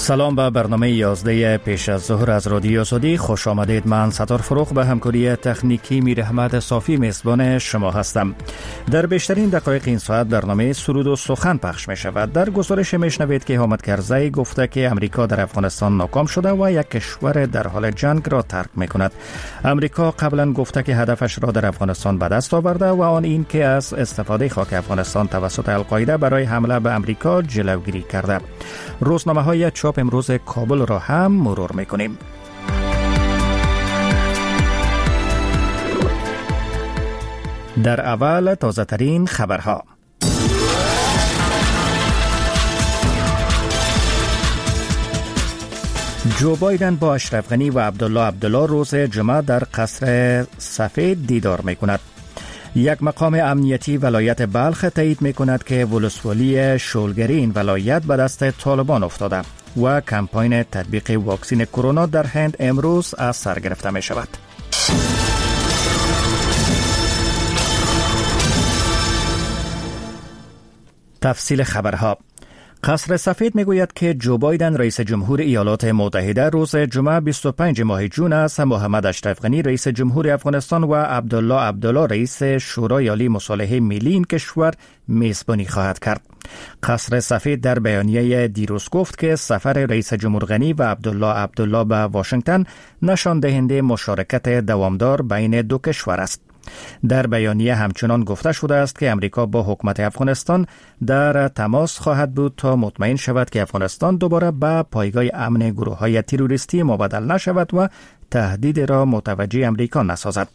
سلام به برنامه 11 پیش از ظهر از رادیو آزادی. خوش آمدید. من ستار فروغ به همکاری تکنیکی میر احمد صافی میزبان شما هستم. در بیشترین دقایق این ساعت برنامه سرود و سخن پخش می شود. در گزارش میشنوید که حامد کرزی گفته که امریکا در افغانستان ناکام شده و یک کشور در حال جنگ را ترک می کند. امریکا قبلا گفته که هدفش را در افغانستان به دست آورده و آن این که از استفاده خاک افغانستان توسط القاعده برای حمله به امریکا جلوگیری کرده. روزنامه‌های چاپ امروز کابل را هم مرور می‌کنیم. در اول تازه ترین خبرها. جو بایدن با اشرف غنی و عبدالله روز جمعه در قصر سفید دیدار می‌کند. یک مقام امنیتی ولایت بلخ تایید می‌کند که ولسوالی شولگری این ولایت به دست طالبان افتاده و کمپاین تطبیق واکسین کرونا در هند امروز از سر گرفته می شود. تفصیل خبرها. قصر سفید میگوید که جو بایدن رئیس جمهور ایالات متحده روز جمعه 25 ماه جون است محمد اشرف غنی رئیس جمهور افغانستان و عبدالله رئیس شورای عالی مصالحه ملی این کشور میزبانی خواهد کرد. قصر سفید در بیانیه دیروز گفت که سفر رئیس جمهور غنی و عبدالله به واشنگتن نشان دهنده مشارکت دوامدار بین دو کشور است. در بیانیه همچنان گفته شده است که امریکا با حکومت افغانستان در تماس خواهد بود تا مطمئن شود که افغانستان دوباره به پایگاه امن گروه‌های تروریستی مبادل نشود و تهدید را متوجه امریکا نسازد.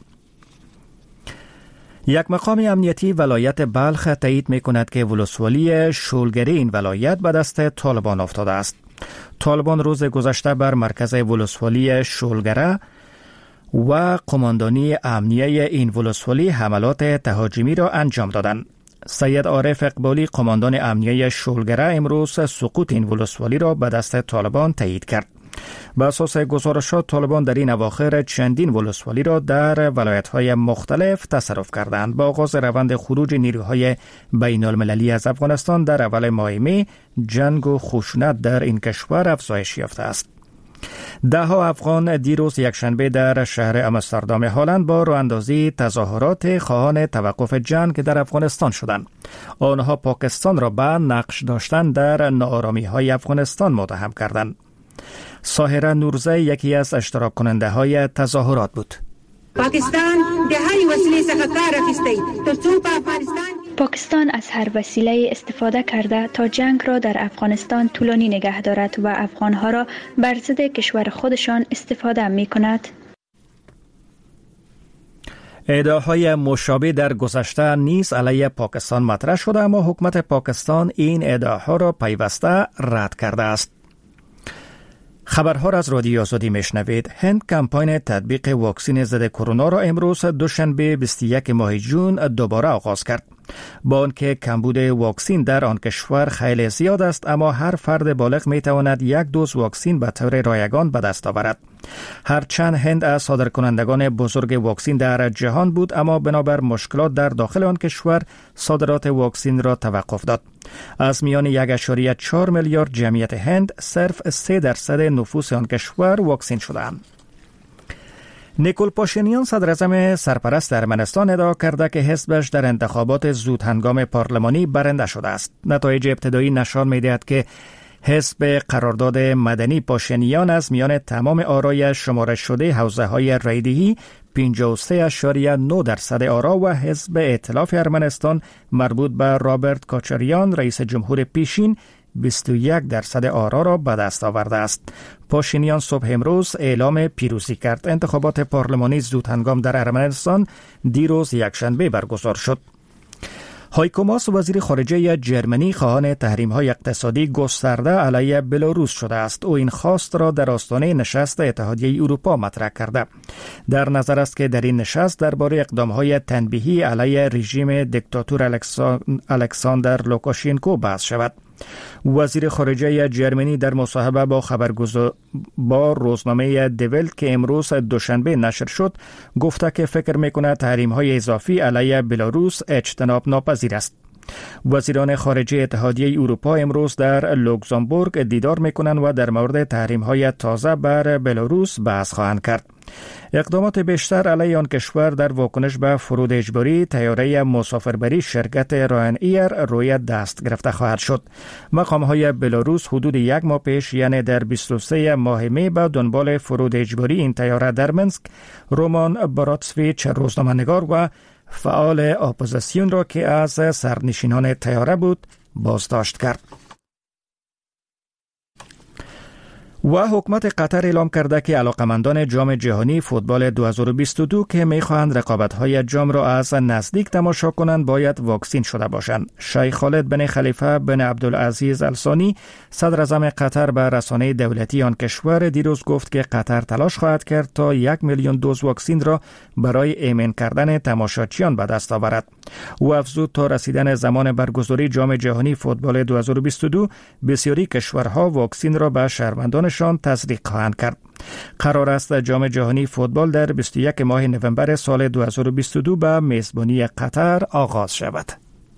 یک مقام امنیتی ولایت بلخ تایید می کند که ولسوالی شولگری این ولایت به دست طالبان افتاده است. طالبان روز گذشته بر مرکز ولسوالی شولگره و قماندانی امنیه این ولسوالی حملات تهاجمی را انجام دادند. سید عارف اقبالی قماندان امنیه شولگره امروز سقوط این ولسوالی را به دست طالبان تایید کرد. به اساس گزارشات طالبان در این اواخر چندین ولسوالی را در ولایت‌های مختلف تصرف کردند. با آغاز روند خروج نیروهای بین المللی از افغانستان در اول ماه می، جنگ و خشونت در این کشور افزایش یافته است. ده‌ها افغان دیروز یکشنبه در شهر آمستردام هلند با راه‌اندازی تظاهرات خواهان توقف جنگ در افغانستان شدند. آنها پاکستان را به نقش داشتن در ناآرامی‌های افغانستان متهم کردند. ساهره نورزی یکی از اشتراک کننده های تظاهرات بود. پاکستان از هر وسیله استفاده کرده تا جنگ را در افغانستان طولانی نگه دارد و افغانها را بر ضد کشور خودشان استفاده می کند. ادعاهای مشابه در گذشته نیز علیه پاکستان مطرح شده، اما حکومت پاکستان این ادعاها را پیوسته رد کرده است. خبرها را از رادیو آزادی میشنوید. هند کمپاین تطبیق واکسین ضد کرونا را امروز دوشنبه 21 ماه جون دوباره آغاز کرد. با آنکه کمبود واکسین در آن کشور خیلی زیاد است، اما هر فرد بالغ می تواند یک دوز واکسین به طور رایگان به دست آورد. هرچند هند از صادرکنندگان بزرگ واکسین در جهان بود، اما بنابر مشکلات در داخل آن کشور صادرات واکسین را توقف داد. از میان 1.4 میلیارد جمعیت هند صرف 3% نفوس آن کشور واکسین شدند. نیکول پاشینیان صدراعظم سرپرست ارمنستان ادعا کرده که حزبش در انتخابات زود هنگام پارلمانی برنده شده است. نتایج ابتدایی نشان می‌دهد که حزب قرارداد مدنی پاشینیان از میان تمام آرای شمارش شده حوزه‌های رایدهی 53.9% آرا و حزب ائتلاف ارمنستان مربوط به رابرت کاچریان رئیس جمهور پیشین 21% آرا را به دست آورده است. پاشینیان صبح امروز اعلام پیروزی کرد. انتخابات پارلمانی زود هنگام در ارمنستان دیروز یکشنبه برگزار شد. هایکو ماس وزیر خارجه جرمنی خواهان تحریم‌های اقتصادی گسترده علیه بلاروس شده است. او این خواست را در آستانه نشست اتحادیه اروپا مطرح کرده. در نظر است که در این نشست درباره اقدام‌های تنبیهی علیه رژیم دیکتاتور الکساندر لوکاشنکو بحث شود. وزیر خارجه جرمنی در مصاحبه با روزنامه دیولت که امروز دوشنبه نشر شد گفته که فکر می‌کند تحریم‌های اضافی علیه بلاروس اجتناب ناپذیر است. وزیران خارجه اتحادیه اروپا امروز در لوکزامبورگ دیدار میکنند و در مورد تحریم‌های تازه بر بلاروس بحث خواهند کرد. اقدامات بیشتر علیه آن کشور در واکنش به فرود اجباری طیاره مسافربری شرکت راین ایر روی دست گرفته خواهد شد. مقام‌های بلاروس حدود یک ماه پیش یعنی در 23 ماه می به دنبال فرود اجباری این طیاره در منسک رومان براتسویچ روزنامه‌نگار و فعال اپوزیسیون را که از سرنشینان طیاره بود بازداشت کرد. و حکومت قطر اعلام کرده که علاقمندان جام جهانی فوتبال 2022 که می‌خواهند رقابت‌های جام را از نزدیک تماشا کنند باید واکسین شده باشند. شیخ خالد بن خلیفه بن عبدالعزیز الثانی صدر اعظم قطر به رسانه دولتی آن کشور دیروز گفت که قطر تلاش خواهد کرد تا 1 میلیون دوز واکسین را برای ایمن کردن تماشاچیان به دست آورد. او افزود تا رسیدن زمان برگزاری جام جهانی فوتبال 2022 بسیاری کشورها واکسین را به شهروندانشان تزریق خواهند کرد. قرار است جام جهانی فوتبال در 21 ماه نوامبر سال 2022 به میزبانی قطر آغاز شود.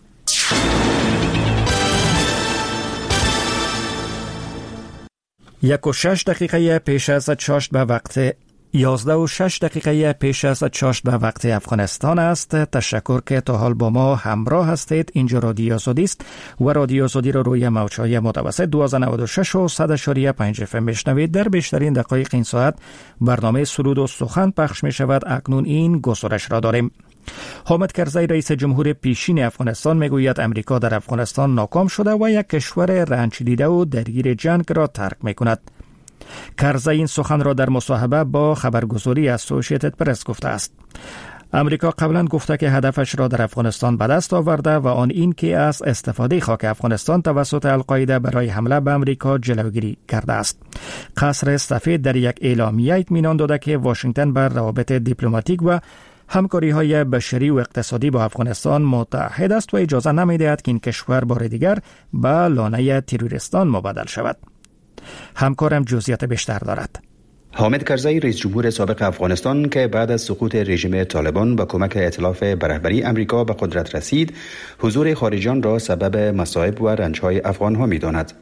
1:06 پیش از چاشت به وقت 11:06 پیش از چاشت به وقت افغانستان است. تشکر که تا حال با ما همراه هستید. اینجا رادیو آزادی است و رادیو آزادی را روی موج‌های متوسط 1296 و 100.5 FM میشنوید. در بیشترین دقایق این ساعت برنامه سرود و سخن پخش می شود. اکنون این گزارش را داریم. حامد کرزی رئیس جمهور پیشین افغانستان میگوید امریکا در افغانستان ناکام شده و یک کشور رنج دیده و درگیر جنگ را ترک می کند. کرزی این سخن را در مصاحبه با خبرگزاری اسوسییتد پرس گفته است. امریکا قبلا گفته که هدفش را در افغانستان به دست آورده و آن این که از استفاده خاک افغانستان توسط القاعده برای حمله به امریکا جلوگیری کرده است. قصر سفید در یک اعلامیه اطمینان داده که واشنگتن بر روابط دیپلماتیک و همکاری‌های بشری و اقتصادی با افغانستان متحد است و اجازه نمی‌دهد که این کشور بار دیگر به لانه تروریستان مبادل شود. همکارم جزئیات بیشتر دارد. حامد کرزی رئیس جمهور سابق افغانستان که بعد از سقوط رژیم طالبان با کمک ائتلاف به رهبری امریکا به قدرت رسید، حضور خارجیان را سبب مصائب و رنج‌های افغان‌ها می‌داند.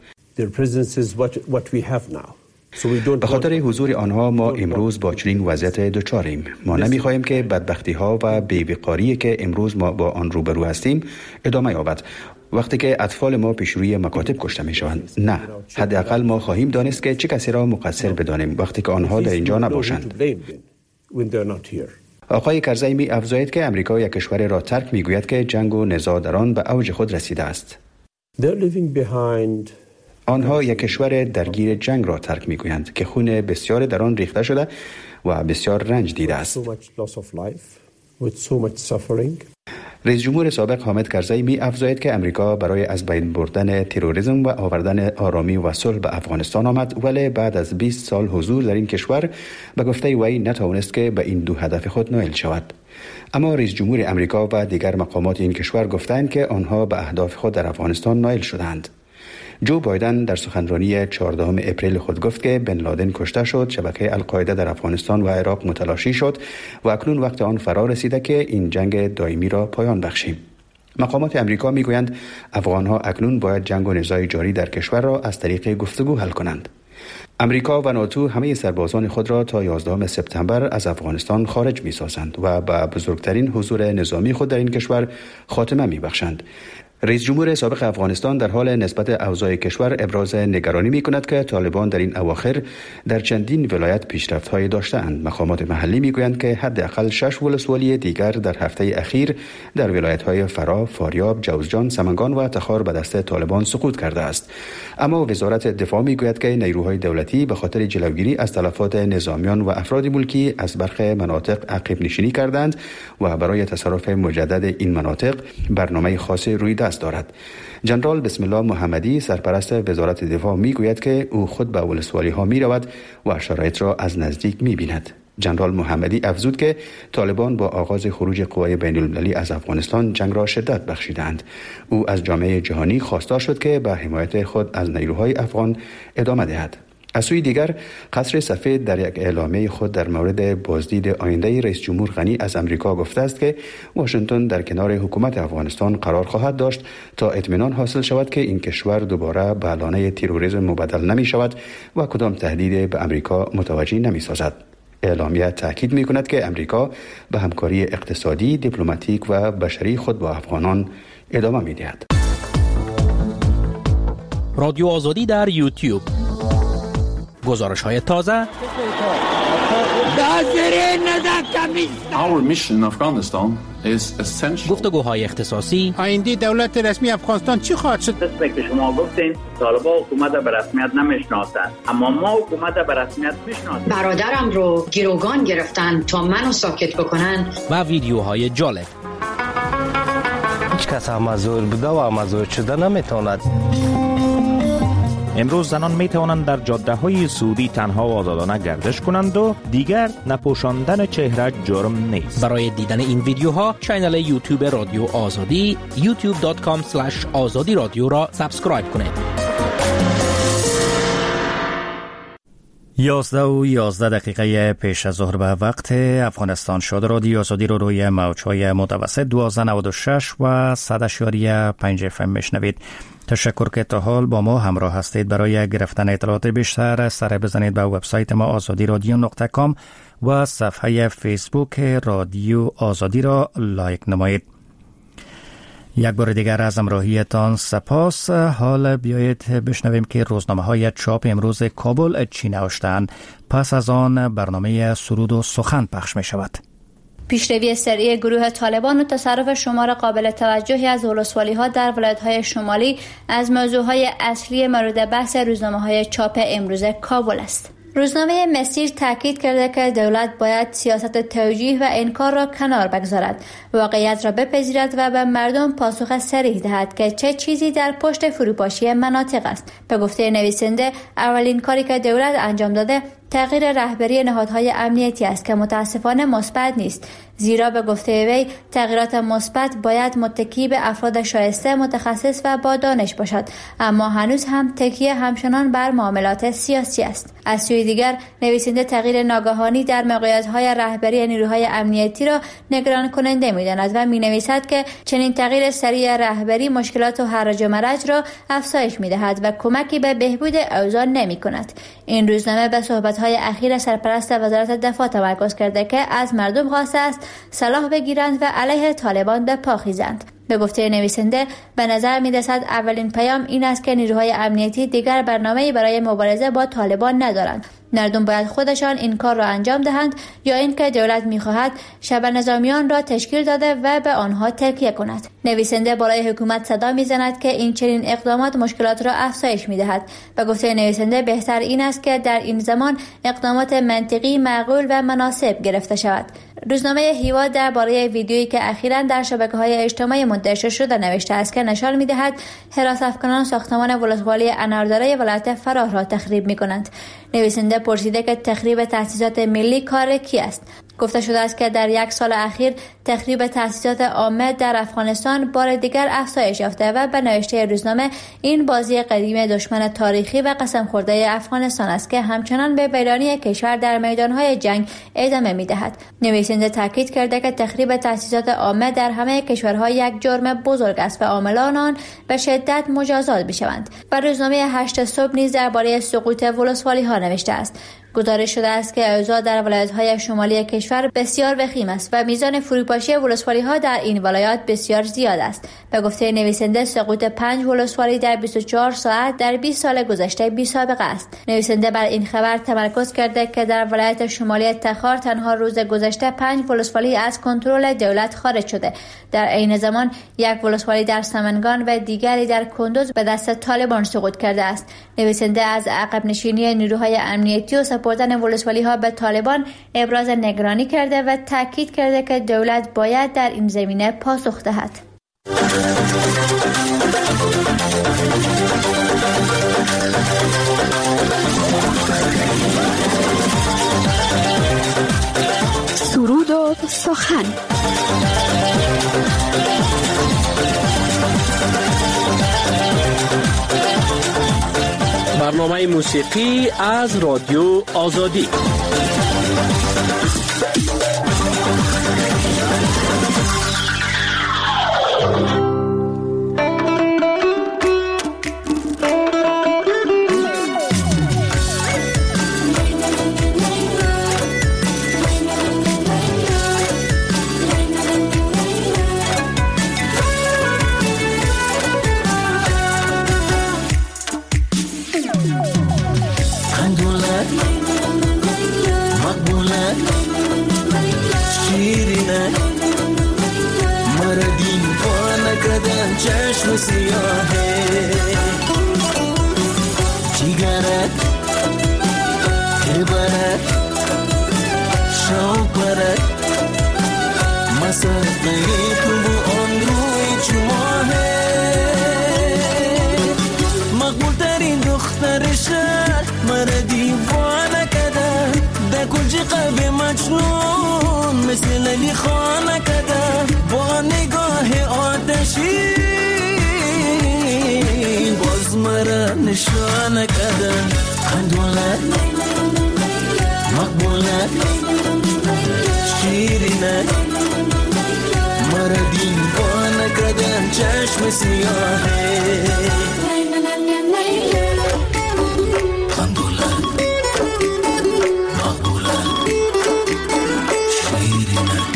به خاطر حضور آنها ما امروز با چنین وضعیت دچاریم. ما نمی‌خواهیم که بدبختی‌ها و بی‌وقاری که امروز ما با آن روبرو هستیم ادامه یابد. وقتی که اطفال ما پیش روی مکاتب کشته می شوند، نه، حداقل ما خواهیم دانست که چه کسی را مقصر بدانیم وقتی که آنها در اینجا نباشند. آقای کرزی می افزاید که امریکا یک کشور را ترک می گوید که جنگ و نزاع در آن به اوج خود رسیده است. آنها یک کشور درگیر جنگ را ترک می گویند که خون بسیار در آن ریخته شده و بسیار رنج دیده است. رئیس جمهور سابق حامد کرزی می افزاید که امریکا برای از بین بردن تروریسم و آوردن آرامی و صلح به افغانستان آمد، ولی بعد از 20 سال حضور در این کشور به گفته وی نتوانست که به این دو هدف خود نائل شود. اما رئیس جمهور امریکا و دیگر مقامات این کشور گفتند که آنها به اهداف خود در افغانستان نائل شدند. جو بایدن در سخنرانی 14 اپریل خود گفت که بن لادن کشته شد، شبکه القاعده در افغانستان و عراق متلاشی شد و اکنون وقت آن فرا رسیده که این جنگ دائمی را پایان بخشیم. مقامات امریکا میگویند افغانها اکنون باید جنگ و نزاع جاری در کشور را از طریق گفتگو حل کنند. امریکا و ناتو همه سربازان خود را تا 11 سپتامبر از افغانستان خارج می‌سازند و به بزرگترین حضور نظامی خود در این کشور خاتمه می‌بخشند. رئیس جمهور سابق افغانستان در حال نسبت اوضاع کشور ابراز نگرانی می‌کند که طالبان در این اواخر در چندین ولایت پیشرفت‌های داشته‌اند. مقامات محلی می‌گویند که حداقل 6 ولسوالی دیگر در هفته اخیر در ولایت‌های فرا، فاریاب، جوزجان، سمنگان و تخار به دست طالبان سقوط کرده است. اما وزارت دفاع می‌گوید که نیروهای دولتی به خاطر جلوگیری از تلفات نظامیان و افراد ملکی از برخی مناطق عقب نشینی کردند و برای تصرف مجدد این مناطق برنامه خاصی روی دست دارد. جنرال بسم الله محمدی سرپرست وزارت دفاع میگوید که او خود به ولسوالی ها می رود و شرایط را از نزدیک می بیند. جنرال محمدی افزود که طالبان با آغاز خروج قوای بین المللی از افغانستان جنگ را شدت بخشیدند. او از جامعه جهانی خواستار شد که به حمایت خود از نیروهای افغان ادامه دهد. از سوی دیگر قصر سفید در یک اعلامیه خود در مورد بازدید آینده رئیس جمهور غنی از امریکا گفته است که واشنگتن در کنار حکومت افغانستان قرار خواهد داشت تا اطمینان حاصل شود که این کشور دوباره به لانه تروریسم مبدل نمی شود و کدام تهدید به امریکا متوجه نمی سازد. اعلامیه تاکید می کند که امریکا به همکاری اقتصادی، دیپلماتیک و بشری خود با افغانان ادامه می دهد. رادیو آزادی در یوتیوب. گزارش‌های تازه. Our mission in Afghanistan is essential. گفتگوهای اختصاصی. آینده دولت رسمی افغانستان چی خواهد شد؟ مثل که شما گفتین طالبان حکومت به رسمیت نمیشناسند، اما ما حکومت به رسمیت میشناسیم. برادرم رو گروگان گرفتن تا منو ساکت بکنن. و ویدیوهای جالب. هیچ کس مزور بوده و مزور شده نمیتواند. امروز زنان می توانند در جاده های سعودی تنها و آزادانه گردش کنند و دیگر نپوشاندن چهره جرم نیست. برای دیدن این ویدیوها کانال یوتیوب رادیو آزادی youtube.com/azadi رادیو را سابسکرایب کنید. 11:11 پیش از ظهر به وقت افغانستان شد. رادیو آزادی رو روی موج‌های متوسط 1296 و 100.5 FM میشنوید. تشکر که تا حال با ما همراه هستید. برای گرفتن اطلاعات بیشتر سر بزنید به وبسایت ما azadiradyo.com و صفحه فیسبوک رادیو آزادی را لایک نمایید. یک بار دیگر از همراهیتان سپاس. حال بیایید بشنویم که روزنامه‌های چاپ امروز کابل چی نوشتند. پس از آن برنامه سرود و سخن پخش می شود. پیشروی سریع گروه طالبان و تصرف شمار قابل توجهی از ولسوالی‌ها در ولایت‌های شمالی از موضوعهای اصلی مورد بحث روزنامه‌های چاپ امروز کابل است. روزنامه مسیر تاکید کرده که دولت باید سیاست توجیه و انکار را کنار بگذارد، واقعیت را بپذیرد و به مردم پاسخ صریح دهد که چه چیزی در پشت فروپاشی مناطق است. به گفته نویسنده اولین کاری که دولت انجام داده تغییر رهبری نهادهای امنیتی است که متاسفانه مثبت نیست، زیرا به گفته وی تغییرات مثبت باید متکی به افراد شایسته، متخصص و با دانش باشد، اما هنوز هم تکیه همچنان بر معاملات سیاسی است. از سوی دیگر نویسنده تغییر ناگهانی در موقعیت‌های رهبری نیروهای امنیتی را نگران کننده می‌داند و می‌نویسد که چنین تغییر سریع رهبری مشکلات و هرج و مرج را افزایش می‌دهد و کمکی به بهبود اوضاع نمی‌کند. این روزنامه به صحبت‌های اخیر سرپرست وزارت دفاع تمرکز کرده که از مردم خواسته است سلاح بگیرند و علیه طالبان به پا خیزند. به گفته نویسنده به نظر می‌رسد اولین پیام این است که نیروهای امنیتی دیگر برنامه‌ای برای مبارزه با طالبان ندارند. مردم باید خودشان این کار را انجام دهند یا اینکه دولت می‌خواهد شب نظامیان را تشکیل داده و به آنها تکیه کند. نویسنده بالای حکومت صدا می‌زند که این چنین اقدامات مشکلات را افزایش می‌دهد. به گفته نویسنده بهتر این است که در این زمان اقدامات منطقی، معقول و مناسب گرفته شود. روزنامه هیوا درباره ویدیویی که اخیراً در شبکه‌های اجتماعی منتشر شده نوشته است که نشان می‌دهد حراس افکنان ساختمان ولسوالی انارداره ولایت فراه را تخریب می‌کنند. نویسنده پرسیده که تخریب تأسیسات ملی کار کی است. گفته شده است که در یک سال اخیر تخریب تأسیسات عامه در افغانستان بار دیگر افزایش یافته و به نوشته روزنامه این بازی قدیم دشمن تاریخی و قسم خورده افغانستان است که همچنان به ویرانی کشور در میدانهای جنگ ادامه می‌دهد. نویسنده تاکید کرده که تخریب تأسیسات عامه در همه کشورها یک جرم بزرگ است و عاملان آن به شدت مجازات می‌شوند. و روزنامه 8 صبح نیز درباره سقوط ولسوالی‌ها نوشته است. گزارش شده است که اوضاع در ولایت‌های شمالی کشور بسیار وخیم است و میزان فروپاشی ولسوالی‌ها در این ولایات بسیار زیاد است. به گفته نویسنده سقوط 5 ولسوالی در 24 ساعت در 20 سال گذشته بی‌سابقه است. نویسنده بر این خبر تمرکز کرده که در ولایت شمالی تخار تنها روز گذشته 5 ولسوالی از کنترل دولت خارج شده. در عین زمان یک ولسوالی در سمنگان و دیگری در کندوز به دست طالبان سقوط کرده است. نویسنده از عقب نشینی نیروهای امنیتی و سپردن ولسوالی‌ها به طالبان ابراز نگرانی کرده و تاکید کرده که دولت باید در این زمینه پاسخ دهد. سرود و سخن. برنامه موسیقی از رادیو آزادی. چشم سیاهه جیگرت که برد شوق برد مسافه تو آن روی چماهه مقبول ترین دختر شهر مرا دیوانه کده در کنج قلب مجنون مثل علی خانه کده با نگاه آتشی باز مرا نشانه کردن خندولت مقبولت شیرینت مرا دیوانه کردن چشم سیاهه خندولت مقبولت شیرینت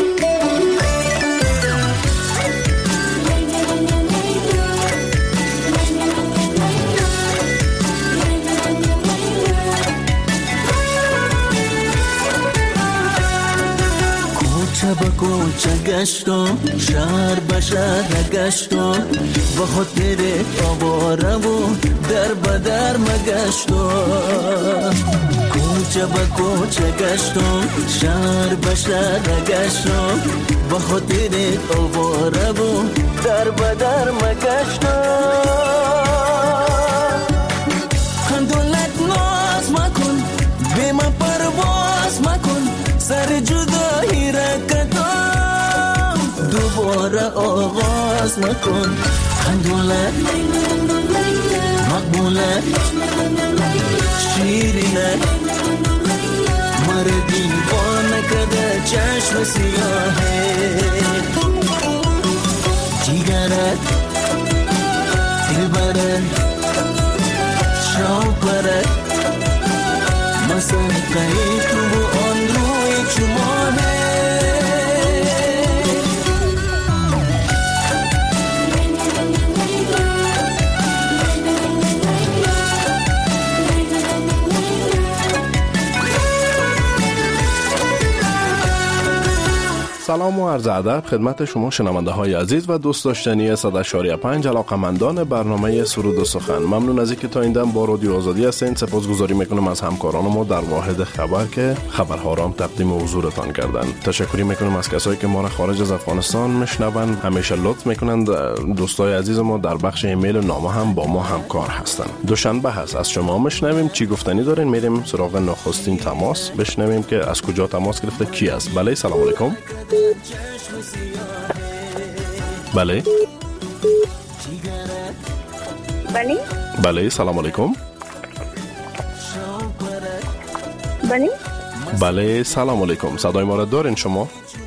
به کوچه گشتم شهر به شهر گشتم به خاطر آواره و در به در مگشتم کوچه به کوچه گشتم شهر به شهر گشتم به خاطر آواره و در به در مگشتم خندولت ناز مکن به من پرواز مکن سر جدایی را کدام دوباره آغاز مکن خندولت مقبولت شیرینت مرا دیوانه کده چشم سیاهه جیگرت دلبرت شوق برت مسافه تو آن روی چماهه سلام و عرض ادب خدمت شما شنونده های عزیز و دوست داشتنی 100.5 علاقمندان برنامه سرود و سخن. ممنون از اینکه تا این دم با رادیو آزادی هستین. سپاسگزاری میکنم از همکاران ما در واحد خبر که خبرها را تقدیم حضورتان کردن. تشکری میکنم از کسایی که ما را خارج از افغانستان میشنون. همیشه لطف میکنند. دوستای عزیز ما در بخش ایمیل و نامه هم با ما همکار هستند. دوشنبه هست، از شما میشنویم چی گفتنی دارین. میریم سراغ نخستین تماس بشنویم که از کجا تماس گرفته، کی است. بله، سلام علیکم. بله بله بله سلام علیکم. بله بله سلام علیکم. صدای ما را دارین شما؟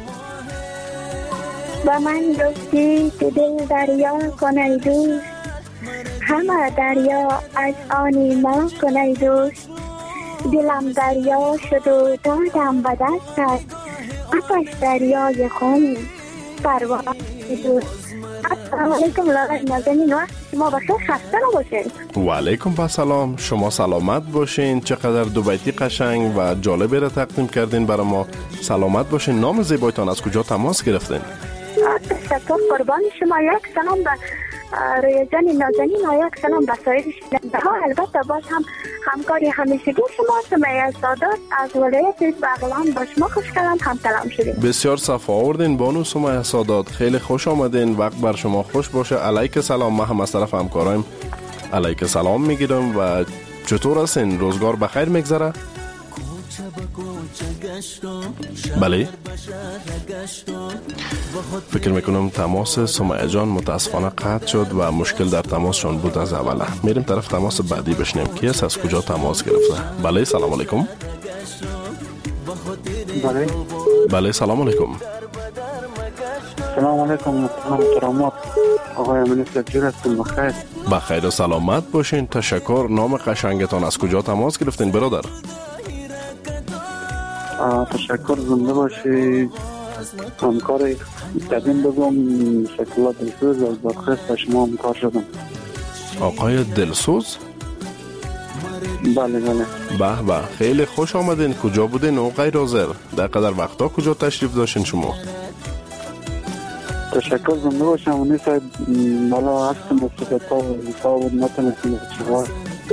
با من دوستی که دل دریا کنی دوست، همه دریا از آنی ما کنی دوست. دلم دریا شد و دادم به دستت، آتش دریای خون پرواز دوست. السلام علیکم نازنین، وقت شما بخیر، خسته نباشین. و علیکم السلام، شما سلامت باشین. چقدر دو بیتی قشنگ و جالبی را تقدیم کردین برای ما. سلامت باشین. نام زیبایتان، از کجا تماس گرفتین؟ تشکر، قربان شما. یک سلام به روی جان نازنین و یک سلام به سایر شنونده ها. البته باز هم همکاری همیشگی شما سمیه سادات از ولایت بغلان با شما خوش کردم، هم سلام شدیم. بسیار صفا آوردین بانو سمیه سادات، خیلی خوش آمدین. وقت بر شما خوش باشه. علیک سلام. ما هم از طرف همکارایم علیک سلام میگیرم. و چطور هستین؟ روزگار بخیر میگذره؟ بله. فکر میکنم تماس سمیه جان متاسفانه قطع شد و مشکل در تماسشون بود از اوله. میریم طرف تماس بعدی بشنیم کی است، از کجا تماس گرفته. بله سلام علیکم. بله. بله سلام علیکم. سلام علیکم محترمات. آقای منیستر جور هستم. بخیر. بخیر و سلامت باشین. تشکر. نام قشنگتان، از کجا تماس گرفتین برادر؟ تشکر. زنده باشی. همکار قدیم بگم شکلات دلسوز از بادخست با شما همکار شدم. آقای دلسوز؟ بله بله. به به، خیلی خوش آمدین. کجا بودین آقای رازر؟ در قدر وقتا کجا تشریف داشتین شما؟ تشکر. زنده باشم. اونی صاحب بالا هستم بسیقت ها و حساب بود نتونستیم چهار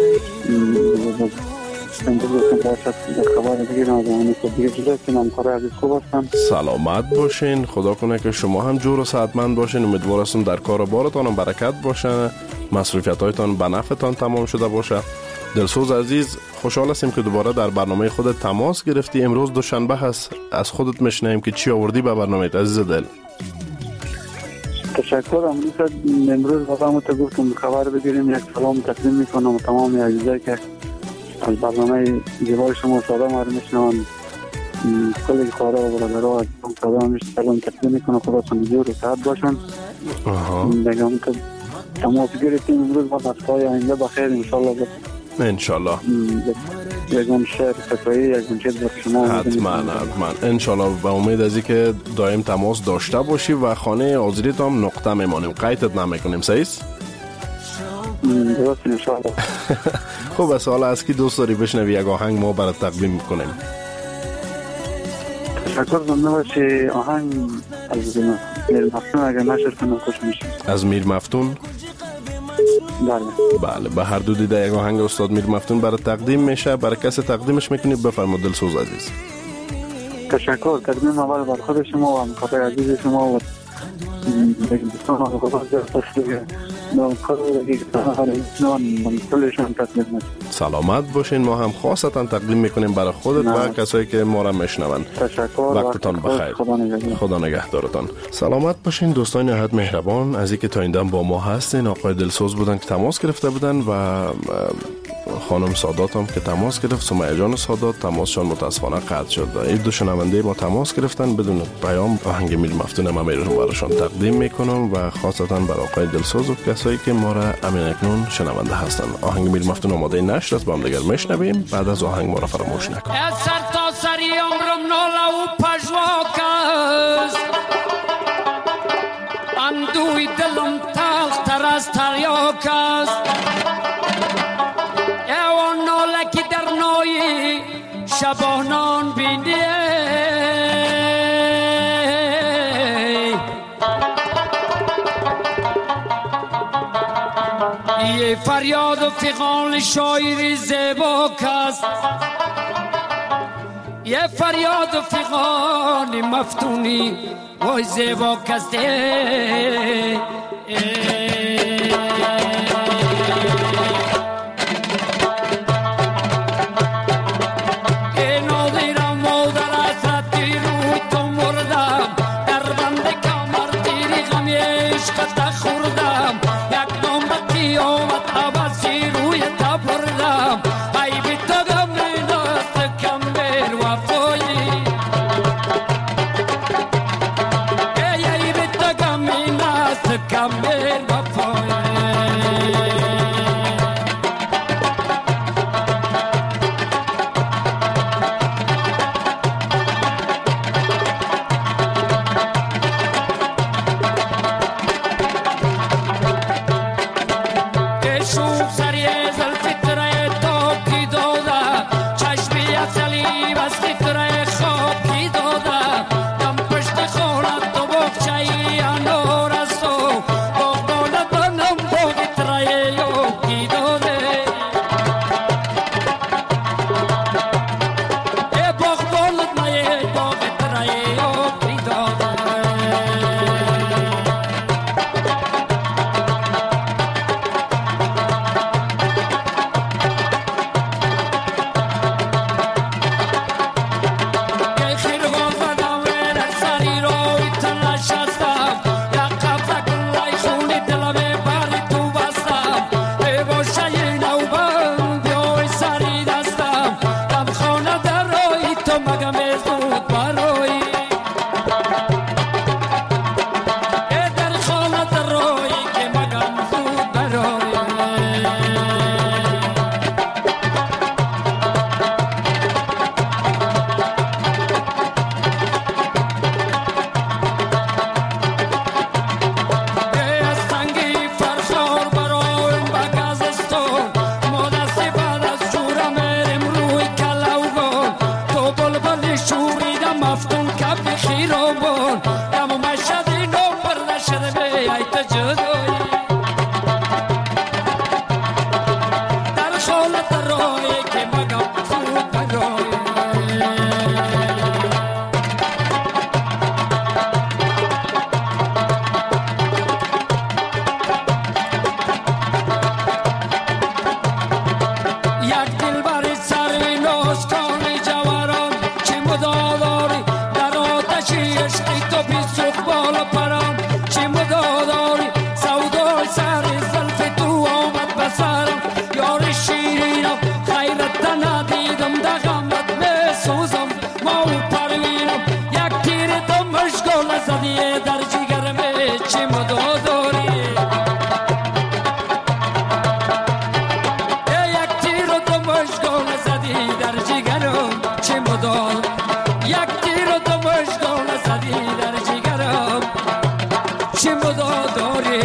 سلامت باشین. خدا کنه که شما هم جور و صحتمند باشین. امیدوار هستم در کار و بارتان هم برکت باشه، مصروفیت هایتان به نفعتان تمام شده باشه. دلسوز عزیز، خوشحال هستیم که دوباره در برنامه خودت تماس گرفتی. امروز دوشنبه هست، از خودت میشنیم که چی آوردی به برنامه عزیز دل. تشکر. امروز خودم گفتم خبر بگیریم، یک سلام تقدیم میکنم تمام عزیزایی که از برنامه زیبای شما ساده ما رو میشنوند. کلی خواره و برادرها از ساده ما سلام تقدیم میکنم. خداتون جور و صحت باشن. بگم که تماس گرفتیم امروز با دستای آینده بخیر انشالله. انشالله. یکم شعر صفایی یکم چیز بر شما حتما انشالله. به امید از که دائم تماس داشته باشی و خانه حاضریت هم نقطه میمانیم، قیدت نمیکنیم. صحیح؟ درست انشالله. خب از حالا از کی دوست داری بشنوی یک آهنگ ما برات تقدیم میکنیم؟ تشکر. زنده باشی. آهنگ از میر مفتون اگر نشر کنم خوش میشه. از میر مفتون؟ بله. به هر دو دیده یک آهنگ استاد میر مفتون برای تقدیم میشه. برای کسی تقدیمش میکنید؟ بفرمایید دلسوز عزیز. تشکر. تقدیم اول بر خود شما و همکار عزیز شما و دوستان خدا سلامت باشین. ما هم خاصتا تقدیم میکنیم برای خودت و کسایی که ما را میشنوند. وقتتان بخیر. خدا نگهدارتان. سلامت باشین دوستان نهایت مهربان. از اینکه تا این دم با ما هستین. آقای دلسوز بودن که تماس گرفته بودن و خانم سادات هم که تماس گرفت. سمیه جان سادات تماسشان متاسفانه قطع شد. این دو شنونده ما تماس گرفتن بدون پیام. آهنگ میر مفتون ما میرم براشون تقدیم میکنم و خاصتا برای آقای دلسوز و کسایی که ما را امین اکنون شنونده هستن. آهنگ میر مفتون آماده نشر است، با هم دیگر میشنویم. بعد از آهنگ ما را فراموش نکن. سر تا سری عمرم ناله و پژواک است، اندوی دلم تلخ تر از تریاک است. ایوان ناله که در نایی شبانان بینی، یه فریاد و فغان شاعری زیباک است، یه فریاد و فغان مفتونی وای زیباک است. چه مدا داره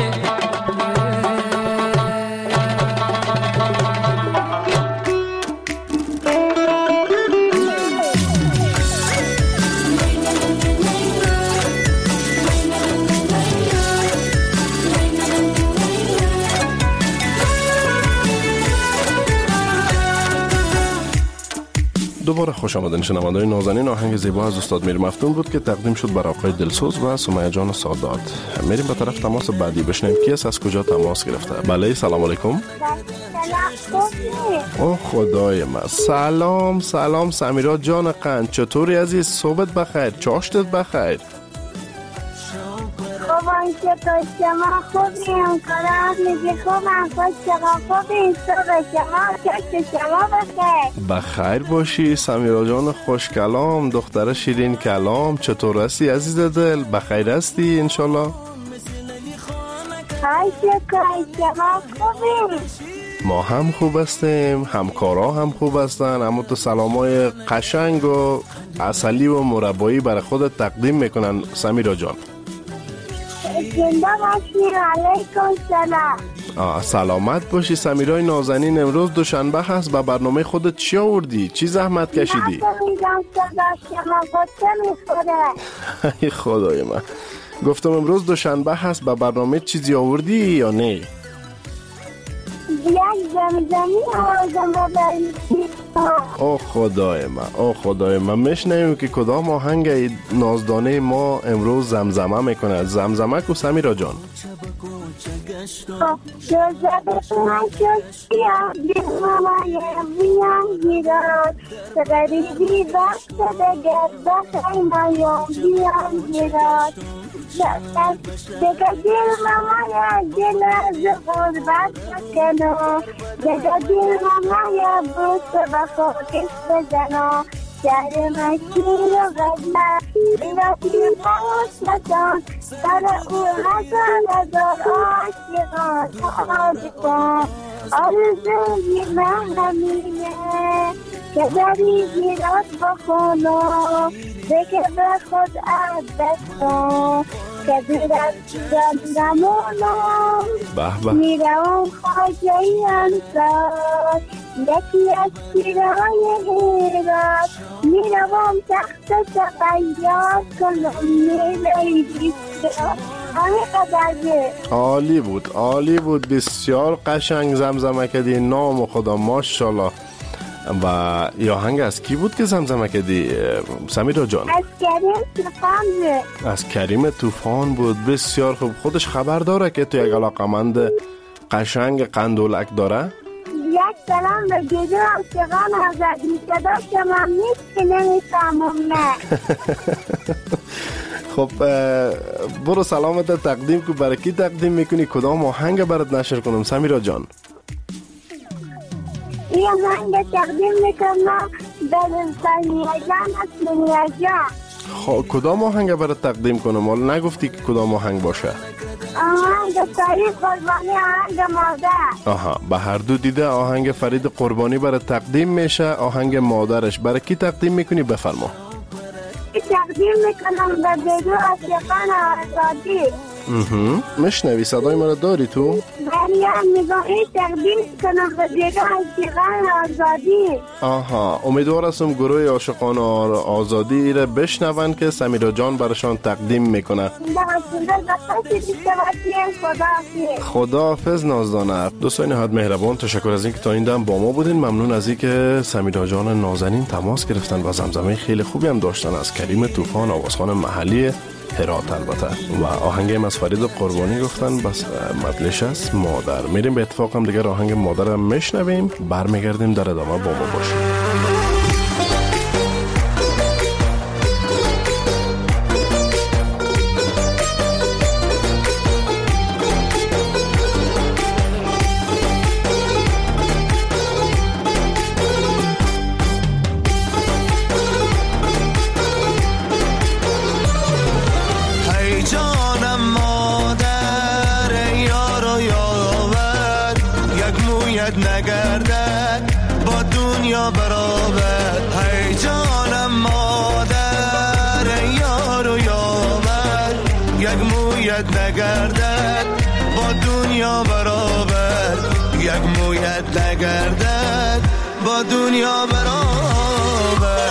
دوباره خوش آمدین شنونده‌های نازنین. آهنگ زیبا از استاد میر مفتون بود که تقدیم شد بر آقای دلسوز و سمیه جان سادات. میریم به طرف تماس بعدی بشنیم کی است، از کجا تماس گرفته. بله سلام علیکم. اوه خدای من. سلام سمیرا جان قند، چطوری عزیز؟ صبحت بخیر، چاشتت بخیر. خوبم چطور شما؟ خوبیم کارات میگی خوبم خوش شما خوبیم صبح شما چشت شما بخیر. بخیر باشی سمیرا جان خوش کلام، دختر شیرین کلام، چطور هستی عزیز دل؟ بخیر هستی انشالله؟ شما خوبیم؟ ما هم خوب هستیم، همکارا هم خوب هستن. اما تو سلامای قشنگ و عسلی و مربایی برای خودت تقدیم میکنن سمیرا جان. زنده باشی. علیکم سلام. سلامت باشی سمیرای نازنین. امروز دوشنبه هست، با برنامه خودت چی آوردی؟ چی زحمت کشیدی؟ نمیدونم صدا شما بچه میخوره. ای خدای من. گفتم امروز دوشنبه هست، با برنامه چیزی آوردی یا نه؟ یک زمزمی آوردم ببرید. او خدای من میشنیم که کدام آهنگ نازدانه ما امروز زمزمه میکنه. زمزمه کو سمیرا جان. شهر مشیر و غزل ایراتی پاسمتان سر او حسن هزار عاشقان عاشقان آرزوی من همینه که داری گیرات بخونو بکه به خود عدت کن که دیر از زمزمونو میرم خواجه انصار یکی از شیرهای هیرات میروم تخت تقیاد کنم میلیدی عالی بود بسیار قشنگ زمزمه کردی. نام خدا ماشاءالله. و یا آهنگ از کی بود که زمزمه کردی سمیرا جان؟ از کریم طوفان بود. بسیار خوب. خودش خبر داره که تو یک علاقمند قشنگ قندولک داره؟ یک سلام به گیدو عاشقان آزادی صدا شما نیست که نمیفهمم نه. خب برو سلامت تقدیم که برای کی تقدیم میکنی؟ کدام آهنگ برات نشر کنم سمیرا جان؟ این آهنگ تقدیم میکنم به سمیرا جان. سمیرا جان خب کدام آهنگ برات تقدیم کنم؟ حالا نگفتی که کدام آهنگ باشه. آهنگ فرید قربانی، آهنگ مادر. آها به هر دو دیده آهنگ فرید قربانی برای تقدیم میشه. آهنگ مادرش برای کی تقدیم میکنی؟ بفرما. تقدیم میکنم به گیدو عاشقان آزادی. مشنوی صدای مرا داری تو؟ بریم نگاهی تقدیم کنم به گیدو عاشقان آزادی. آها امیدوار هستم گروه عاشقان آزادی را بشنون که سمیرا جان برشان تقدیم میکنه. خداحافظ نازدانه. دوستان نهایت مهربان، تشکر از اینکه تا این دم با ما بودین. ممنون از اینکه سمیرا جان نازنین تماس گرفتن و زمزمه خیلی خوبی هم داشتن از کریم طوفان، آوازخوان محلی هرات البته. و آهنگ از فرید قربانی گفتن بس مطلش است مادر. میریم به اتفاق هم دیگر آهنگ مادر هم میشنویم، برمیگردیم در ادامه با ما باشیم. نگردد با دنیا برابر. هی جانم مادر یار و یاور یک مویت نگردد نگردد با دنیا برابر، یک مویت نگردد با دنیا برابر.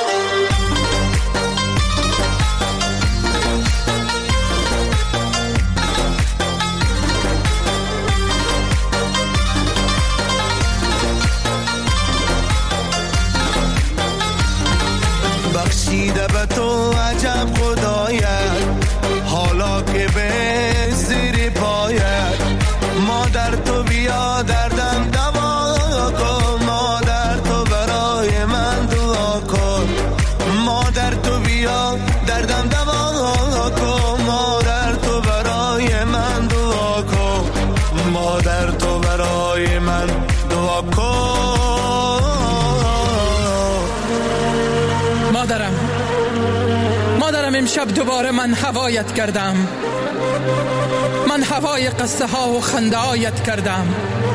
بخشیده به تو عجب خدایت، حالا که به زیر پایت، مادر تو بیا دردم دوا کن، مادر تو برای من دعا کن، مادر تو بیا دردم دوا کن، مادر تو برای من دعا کن، مادر تو برای من دعا کن. مادرم امشب دوباره من هوایت کردم، من هوای قصه ها و خنده هایت کردم.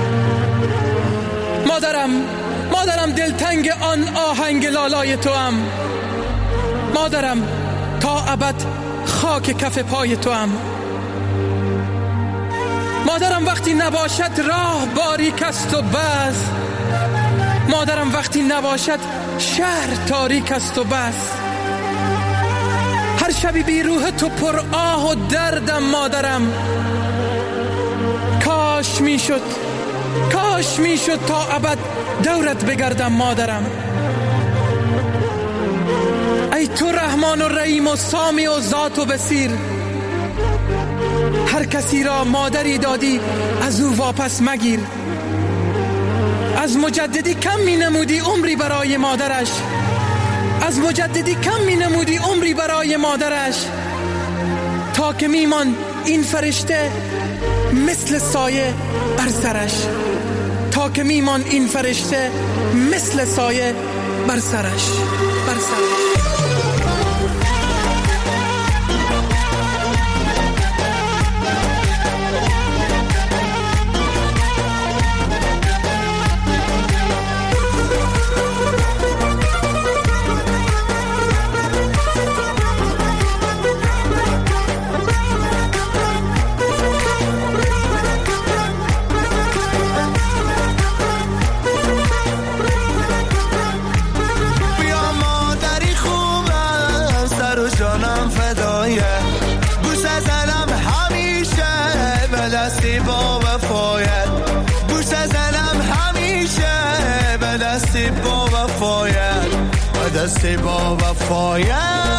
مادرم دلتنگ آن آهنگ لالای تو هم. مادرم تا ابد خاک کف پای تو هم. مادرم وقتی نباشد راه باریک است و بس، مادرم وقتی نباشد شهر تاریک است و بس. هر شبی بی روح تو پر آه و دردم مادرم. کاش میشد تا ابد دورت بگردم مادرم. ای تو رحمان و رحیم و سامی و ذات و بصیر، هر کسی را مادری دادی از او واپس مگیر. از مجددی کم می نمودی عمری برای مادرش، از مجددی کم می نمودی عمری برای مادرش، تا که میمان این فرشته مثل سایه بر سرش، تا که میمان این فرشته مثل سایه بر سرش. دست با وفایت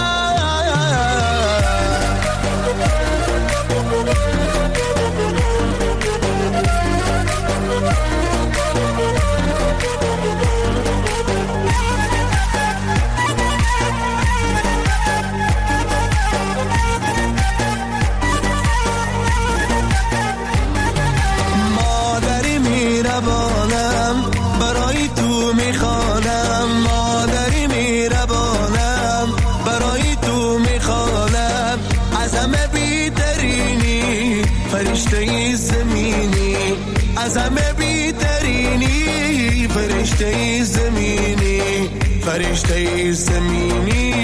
مادری میربانم برای تو میخوانم، مادری میربانم برای تو میخوانم، از همه بی‌ترینی فرشته زمینی، از همه بی‌ترینی فرشته زمینی، فرشته زمینی.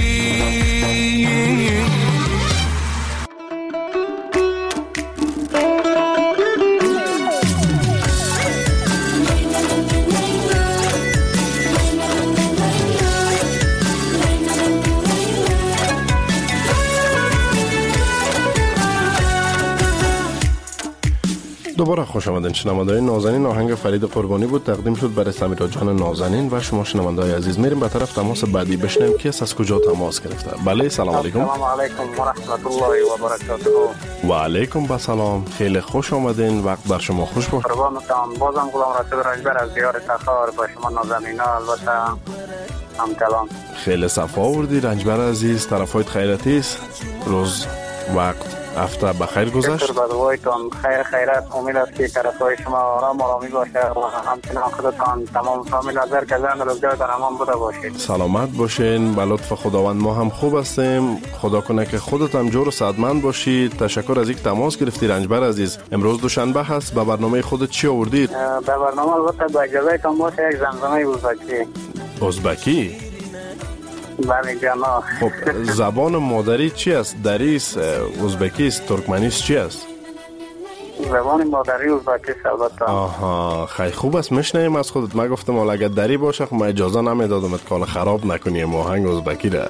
دوباره خوش آمدین شنوندگان نازنین. آهنگ فرید قربانی بود، تقدیم شد برای سمیرا جان نازنین و شما شنوندگان عزیز. میریم به طرف تماس بعدی بشنویم کس از کجا تماس گرفته. بله سلام علیکم. سلام علیکم و رحمت الله و برکاته. و علیکم السلام، خیلی خوش آمدین، وقت بر شما خوش باشه. قربانتان، بازم غلام رشید رنجبر از دیار تخار با شما نازنینا البته هم کلام. خیلی صفا آوردی رنجبر عزیز، طرفایت خیرتی است، روز وقت هفته بخیر گذشت. شکر به دعایتان، خیرت. امید است که طرفای شما آرامی باشه و همچنان خودتان تمام فامیل از هر کزن روزگارتان امان بوده باشید. سلامت باشین. به لطف خداوند ما هم خوب هستیم. خدا کنه که خودت هم جور و صحتمند باشید. تشکر از اینکه تماس گرفتی رنجبر عزیز. امروز دوشنبه هست، به برنامه خودت چی آوردید؟ به برنامه البته با اجازهتان باشه یک زمزمه ازبکی. ازبکی؟ بله جناب. خب زبان مادری چی است؟ دری است، ازبکی است، ترکمنی است، چی است؟ زبان مادری ازبکی است البته. آها خیلی خوب است، میشنویم از خودت. من گفتم حالا اگر دری باشه خب من اجازه نمیدادم کار خراب نکنی آهنگ ازبکی را.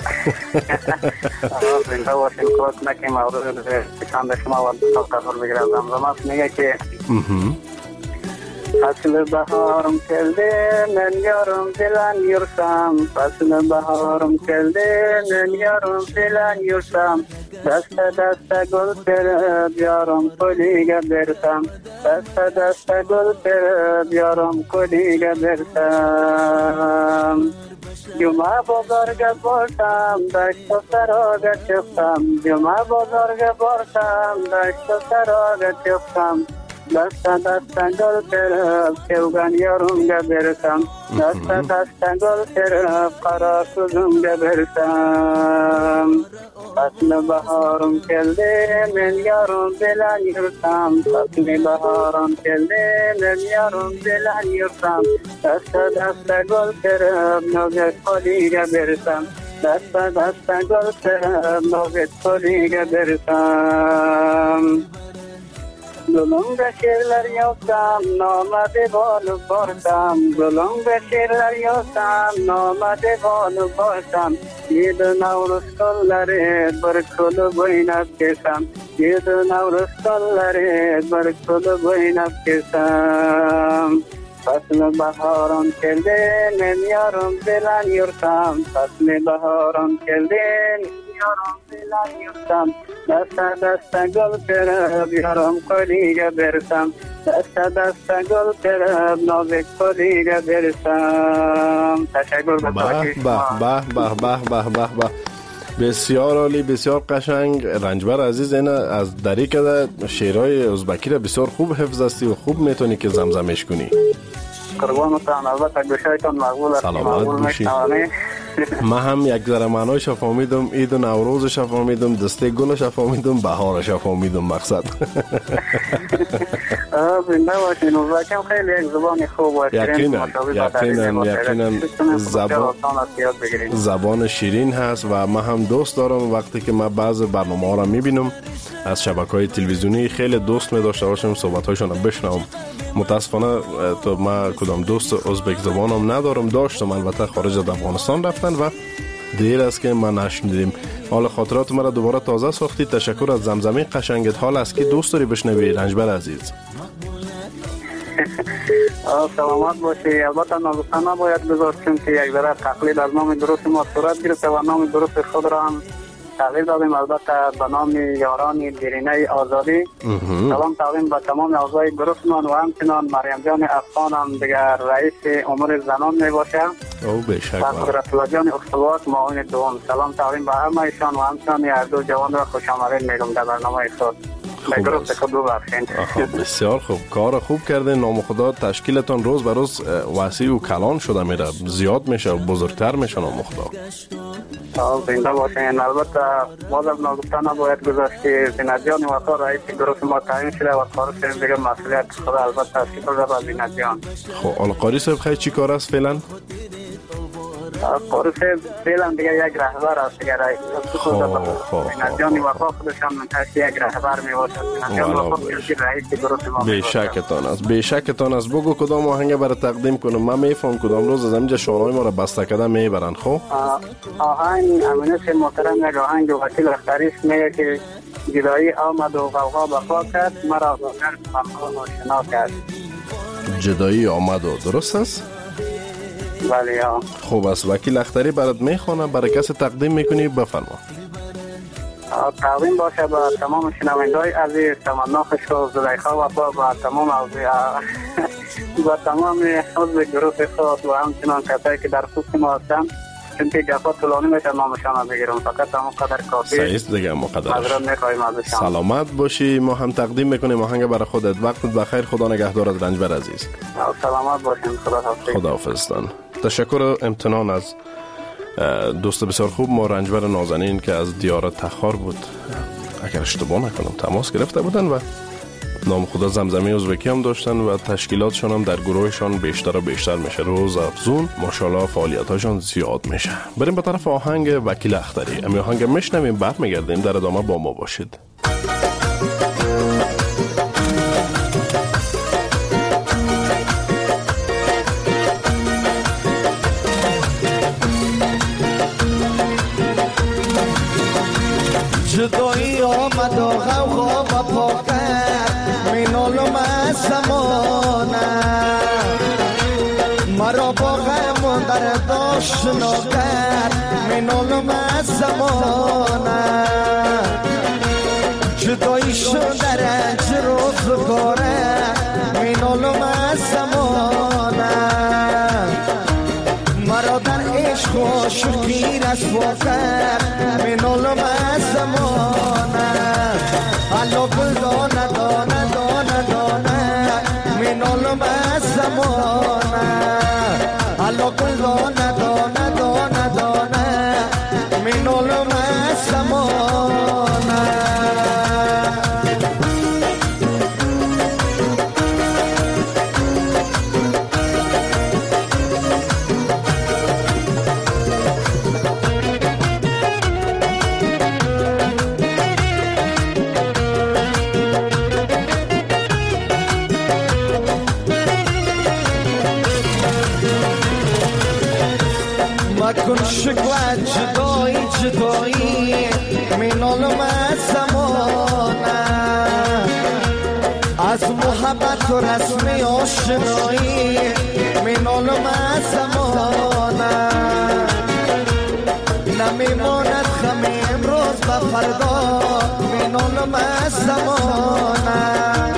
زنده باشیم کات نکنیم مورد چند شما و قرار بگیره. زمزمه میگه که فصل بهارم کلده من یارم دلن یرسم، فصل بهارم کلده من یارم دلن یرسم، دست دست گل پر بیارم کلیگه برسم، دست دست گل پر بیارم کلیگه برسم. جمعه بزرگ باشم دشت و سراغ چفتم، جمعه بزرگ باشم دشت و سراغ چفتم، دست دست گل طرف چوگن یارونگه برسم، دست دست گل طرف قرار کزونگه برسم. فصل بهارم کلده من یارم دلن یرسم، فصل بهارم کلده من یارم دلن یرسم، دست دست گل طرف نوزت کلیگه برسم، دست دست گل طرف نوزت کلیگه برسم. گلم به شیرلر یافتم نامده بالو بارتم، گلم به شیرلر یافتم نامده بالو بارتم، یه دو نورس کلره بر کلو بینب کسم، یه دو نورس کلره بر کلو بینب کسم. فصل بهارم کلده نمیارم دلن یرسم، فصل بهارم کلده یارم دلن یرسم، دست دست گل کرب یارم کلیگه برسم، دست دست گل کرب نازک کلیگه برسم. تشکر به بسیار عالی، بسیار قشنگ. رنجبر عزیز این از دری که شعرهای ازبکی را بسیار خوب حفظ هستی و خوب میتونی که زمزمش کنی. قربانتان، البته گوشایتان مقبول است. سلامت باشی. من هم یک ذره معنایش فهمیدم، عید و نوروزش فهمیدم، دسته گلش فهمیدم، بهارش فهمیدم. مقصد زنده باشین. ازبکم خیلی یک زبان خوب است. یقینا زبان شیرین هست و من هم دوست دارم وقتی که من بعض برنامه ها را میبینم از شبکه‌های تلویزیونی خیلی دوست می داشته باشم صحبت‌هایشان رو بشنوم. متاسفانه تو ما کدام دوست ازبک زبانم ندارم. داشتم البته خارج از افغانستان رفتن و دیر است که من نشنیدیم. حالا خاطرات مرا دوباره تازه ساختی. تشکر از زمزمه قشنگت. حال است که دوست داری بشنوی رنجبر عزیز؟ سلامت باشی. البته ناگفتن نباید بذار چون که یک ذره تقلید از نام درست ما صورت گرفته و نام درست خود را هم تغییر دادیم. البته به نام یاران دیرینه آزادی. سلام تقدیم به تمام اعضای گروهمان و همچنان مریم جان افغان هم دیگر رئیس امور زنان می باشه. او بشک. قدرت الله جان اختلاط معاون دوم. سلام تقدیم به همه ایشان و همچنان هر دو جوان را خوش آمدید میگم در برنامه خود. بسیار خوب، کار خوب کرده. نام خدا تشکیلتان روز به روز وسیع و کلان شده میره، زیاد میشه و بزرگتر میشه. نام خدا زنده باشین. البته باز از ناگفتن نباید گذاشت که زینت جان وفا رئیس گروه ما تعیین شده و کار صاحب دیگه مسئولیت خدا البته تشکیل داده به زینت جان. خب القاری صاحب خیلی چی کار است فعلا؟ قاری صاحب فعلا دیگه یک رهبر است دیگه. رئیس زینت جان وفا خودشان منتشی یک رهبر میباشد. زینت جان وفا رئیس گروه ما. بیشکتان است، بیشکتان است. بگو کدام آهنگ برای تقدیم کنم. من میفهم کدام روز از اینجا شورای ما را بسته کده میبرن. خب آهنگ امینت محترم یک آهنگ وکیل اختریش میگه که جدایی آمد و غوغا بخوا کرد، مرا با گرد خانخان آشنا کرد. جدایی آمد و درست است؟ بله ها. خوب است. وکیل اختری برات میخوانم، برای کسی تقدیم میکنی؟ بفرما. تقدیم باشه به تمام شنوندگان عزیز. تمنا خوش و زلیخا وفا به تمام با تمام عضو گروه خود و همچنان کسایی که در خصوص ما هستن. چون که گفا طولانی میشه نامشان بگیرم، فقط همون قدر کافی. صحیح دیگه مقدرش. معذرت میخوایم ازشان. سلامت باشی. ما هم تقدیم میکنیم آهنگ برای خودت. وقتت بخیر. خدا نگهدارت رنجبر عزیز. سلامت باشین. خداحافظتان. تشکر امتنان از دوست بسیار خوب ما رنجبر نازنین که از دیار تخار بود. اگر اشتباه نکنم تماس گرفته بودن و نام خدا زمزمه ازبکی هم داشتن و تشکیلاتشان هم در گروهشان بیشتر و بیشتر میشه. روز افزون ماشاءالله فعالیتاشان زیاد میشه. بریم به طرف آهنگ وکیل اختری. امی آهنگ میشنویم، برمیگردیم، در ادامه با ما باشید. جدایی آمد و غوغا و پاکر مینالم از زمانه مرا با غم در داشنا کرد مینالم از زمانه جدایی شد در رنج روزگاره مینالم از زمانه مرا در عشق و شوخی رسوا کرد مینالم از زمانه حالا گل دانه دانه دانه دانه مینالم از زمانه حالا گل دانه دانه دانه دانه مینالم از زمانه مکن شکوه جدایی جدایی مینالم از زمانه از محبت و رسم آشنایی مینالم از زمانه نمیماند غم امروز و فردا مینالم از زمانه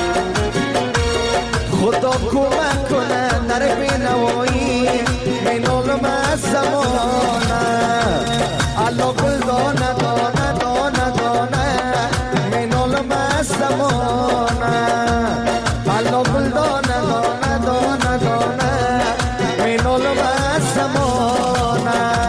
خدا کمک کنه نره بینوایی مینالم از زمانه علا گل دانه دانه دانه دانه مینالم از زمانه علا گل دانه دانه دانه دانه مینالم از زمانه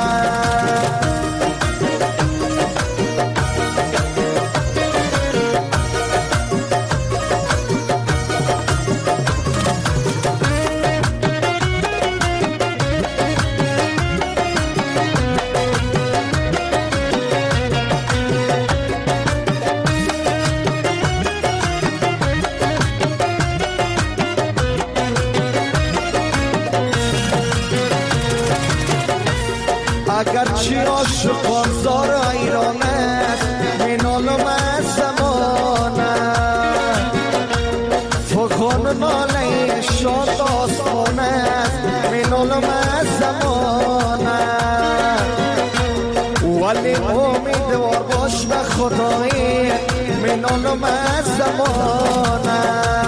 اگرچی عاشقان زار ایران است مینالم از زمانه فغان ناله شاد آسمان است مینالم از زمانه ولی امیدوار باش به خدایی مینالم از زمانه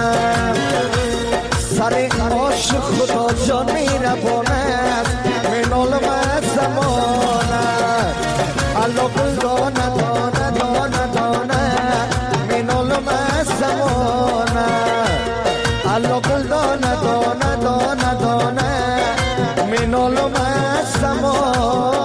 سر عاشق خدا جان میربانه است مینالم از زمانه علا گل دانه دانه دانه دانه مینالم از زمانه علا گل دانه دانه دانه دانه مینالم از زمانه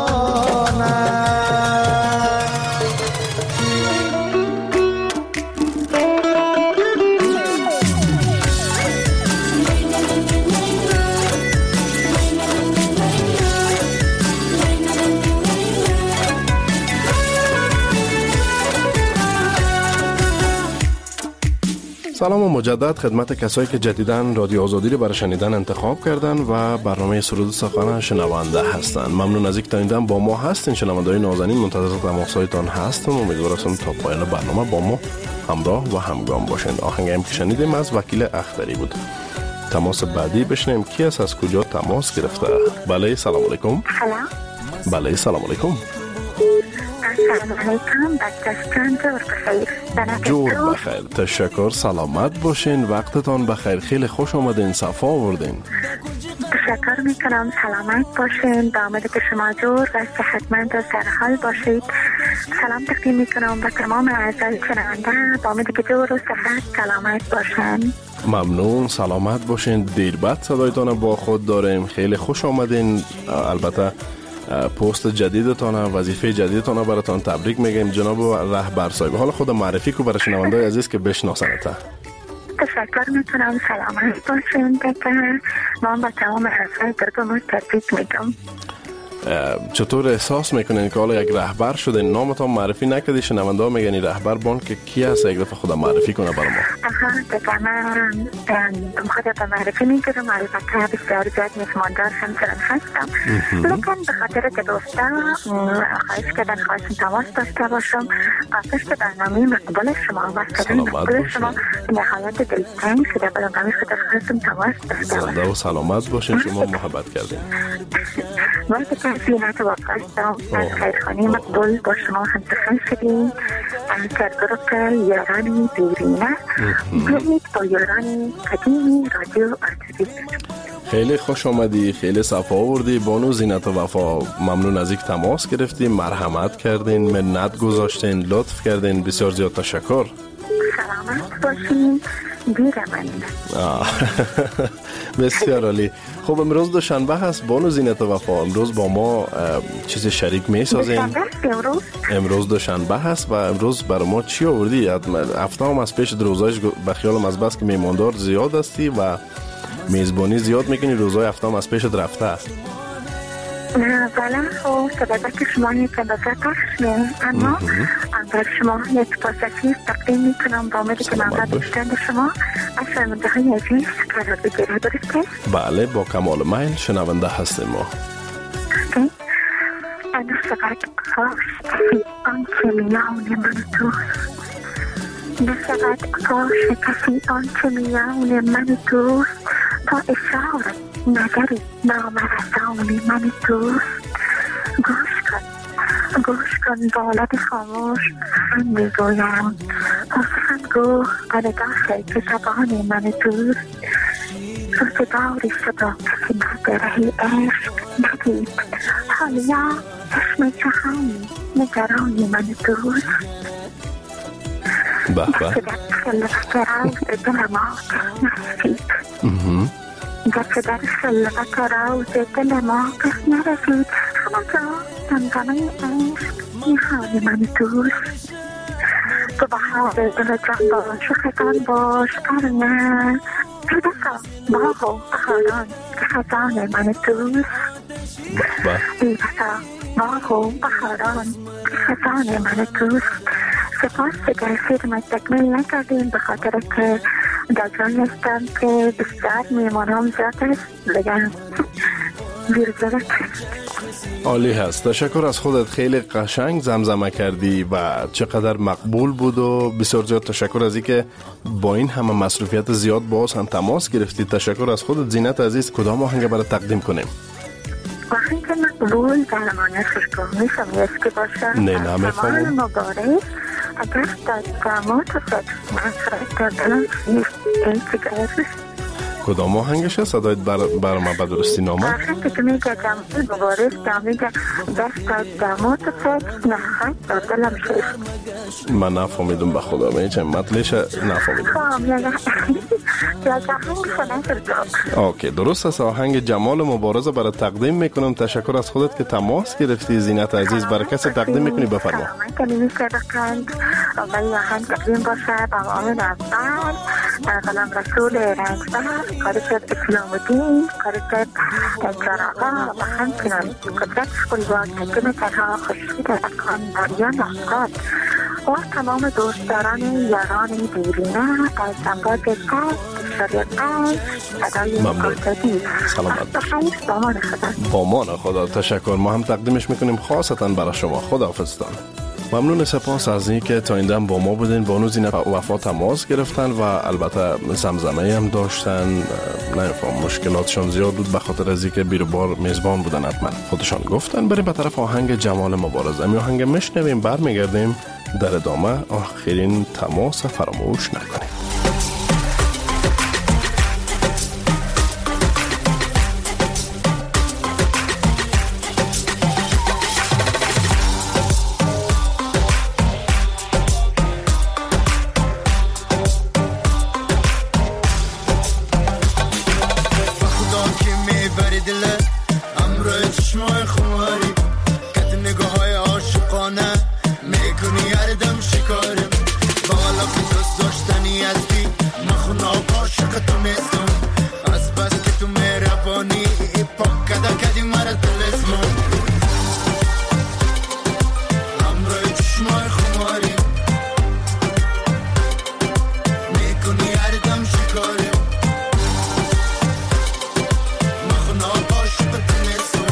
سلام و مجدد خدمت کسایی که جدیداً رادیو آزادی رو برای شنیدن انتخاب کردن و برنامه سرود سخن شنونده هستند. ممنون از اینکه تا این با ما هستین. شنونده‌های نازنین منتظر تماس‌هایتان هستم. امیدوارم تا پایان برنامه با ما همراه و همگام باشین. آهنگی هم که شنیدیم از وکیل اختری بود. تماس بعدی بشنیم کی است، از کجا تماس گرفته. بله سلام علیکم. سلام. بله سلام علیکم. سلام علیکم. بچه‌ستان جور بخیر. جور بخیر. تشکر. سلامت باشین. وقتتان بخیر. خیلی خوش آمدین. صفا آوردین. تشکر میکنم. سلامت باشین. داماد که شما جور و صحتمند و سرحال باشید. سلام تقدیم میکنم و تمام اعضای شنونده. داماد که جور و صحت سلامت باشین. ممنون. سلامت باشین. دیر بعد صدایتان با خود داریم. خیلی خوش آمدین. البته پست جدیدتان، وظیفه جدیدتان براتون تبریک میگم جناب رهبر صاحب. حالا خود معرفی کو برای شنونده‌های عزیز که بشناسنت. تشکر میکنم. سلامت باشین دیگه. من با تمام حرفای درگمون تبریک میگم. چطور احساس میکنین که حالا یک رهبر شدین؟ نامتان معرفی نکردی، شنونده ها میگن رهبر بان که کی هست؟ یک دفعه خودم معرفی کنه برای ما. دیگه من خودم معرفی میکنم. البته بسیار زیاد میزماندار همچنان هستم، لیکن به خاطر که دوستم خواهش کردن خواهشم تماس داشته باشم. پشت برنامه مقبول شما و صدای مقبول شما نهایت دلتنگ شده، برنامه خودم خواهشم تماس داشته باشم. زنده و سلامت باشین. شما محبت کردین. وقتی که زینت و باشتم از خیرخانی مقبول با شما همسخن شدیم در گروه یارانی دیرینه برید با یارانی قدیمی رادیو آزادی. خیلی خوش آمدی، خیلی صفا آوردی بانو زینت و وفا. ممنون از اینکه تماس گرفتین، مرحمت کردین، منت گذاشتین، لطف کردین. بسیار زیاد تشکر. سلامت باشین. دیره من بسیار عالی. خب امروز دوشنبه هست بانو زینت و وفا. امروز با ما چیز شریک می سازین؟ امروز دوشنبه هست و امروز برای ما چی آوردی؟ هفته هم از پیش روزایش به خیالم از بس که میماندار زیاد هستی و میزبانی زیاد میکنی، روزای هفته هم از پیشت رفته است. بله خب سبب که شما یک اندازه پخشه، اما اگر شما یک پاسخی تقدیم میکنم با امید که من بیشتر شما از شنونده های عزیز قرار بگیره. درسته؟ بله با کمال میل شنونده هستیم ما. انا فقط کاش کسی آنچه میان من دوست، نه فقط کاش کسی آنچه میان من دوست تا اشاره نظری نامرسانی من دوست. گوش کن بالت خاموش سخن میگویم، سخن گو قدگاه که زبان من دوست. روزگاری شد و کسی مرد رهی عشق ندید، حالیا چشم جهانی نگرانی من دوست. بابا خلوت روز دل ما نرسید، گرچه در خلوت روز دل ما نرسید، همه جا دمدمه عشق نهانی من دوست. تو بهار دل جان باش و خزان باش، ارنه پیدسا باغ و بهاران که خزان من دوست. پیدسا باغ و بهاران که خزان من دوست. سپاس که فیلم تکمیل نکردیم به خاطر که در جایی هستم که بسیار میمانم زیاد است بگم ویرزرک. عالی هست. تشکر از خودت. خیلی قشنگ زمزمه کردی و چقدر مقبول بود و بسیار زیاد تشکر از اینکه با این همه مصروفیت زیاد باز هم تماس گرفتی. تشکر از خودت. زینت عزیز کدام آهنگ برای تقدیم کنیم؟ آهنگ مقبول درمانه خوشگاه میفهمی که باشه نه نمیفهمم. مبارک اگر در دامات و فکر من کردن نیست. کدام آهنگش هست؟ صدایت برای ما بدرستی نامه؟ آهنگ که میگه جمعی مبارک میگه دست در دامات و فکر نخواهد در دلم شد. من نفهمیدم به خدا میچه مطلش نفهمیدم. اوکی درست است. آهنگ جمال مبارزه برای تقدیم میکنم. تشکر از خودت که تماس گرفتی. زینت عزیز برای کسی تقدیم میکنی بفرما. من که نمیشه بخند ولی آهنگ تقدیم باشه با آمین اول قلم رسول رنگبر کارشد اسلام الدین کارشد جراغا و همچنان قدرت قلبان حکم تنها خشید اکان دریا نفقات و تمام دوستداران یاران دیرینه از زنباد کار با مان خدا. تشکر. ما هم تقدیمش میکنیم خاصتا برای شما. خداحافظتان. ممنون. سپاس از این که تا این دم با ما بودین. بانو زینت و وفا تماس گرفتن و البته زمزمه هم داشتن. نمیفهم مشکلاتشون زیاد بود به خاطر از اینکه بیروبار میزبان بودن. حتما خودشان گفتن. بریم به طرف آهنگ جمال مبارزه. می آهنگ میشنویم برمیگردیم در ادامه. آخرین تماس فراموش نکنیم. میکنی هر دم شکارم بالا که دوست داشتنی از کاری مخنا عاشق تنسو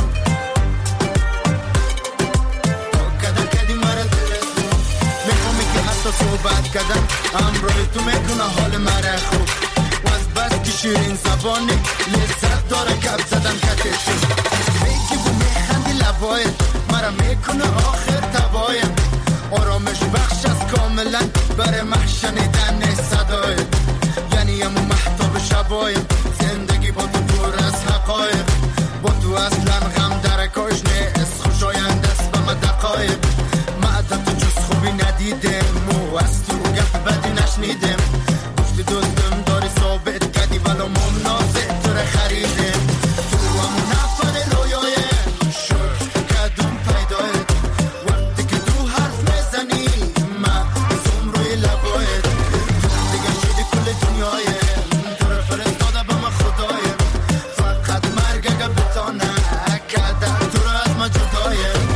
کدن کدی مرا دلسو میخومی که حتی صحبت کردن امروی تو میکنه حال مرا خوب و از بس که شیرین زبانی لذت داره گپ زدن کتشو میگی و میخندی لبایت مرا میکنه آخر تبایم آرامش بخش از کاملا برای محشنیدن صدای یعنی امو محتاب شبایم زندگی با تو پر از حقایق با تو اصلا غم درکاش نیست خوشایند است به من دقایق معدت تو جز خوبی ندیدم مو از تو گفت بدی نشنیدم گفتی دوستم داری ثابت کردی ولو منازع تو رو خریدم تو امو نفر رویایم شکر کدوم پیدایت وقتی که تو حرف میزنی من زم روی لبایت تو دیگه شدی کل دنیایم تو رو فرستاده به من خدایم فقط مرگ اگه بتانه کردن تو رو از من جدایم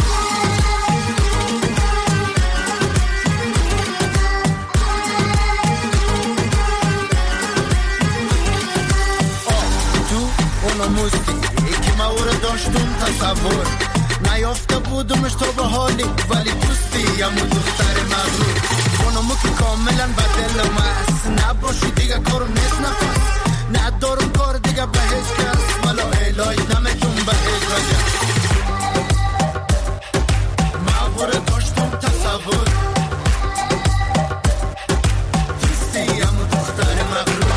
موستی که ما او رو داشتم تصور نیافته بودمش تو به حالی ولی دوستی امو دختر مغرور خونمو که کاملا بدلم است نباشی دیگه کارم نیست نفس ندارم کار دیگه به هیچ کس ولا الهی نمیتون به هیچ وجه ما او رو داشتم تصور دوستی امو دختر مغرور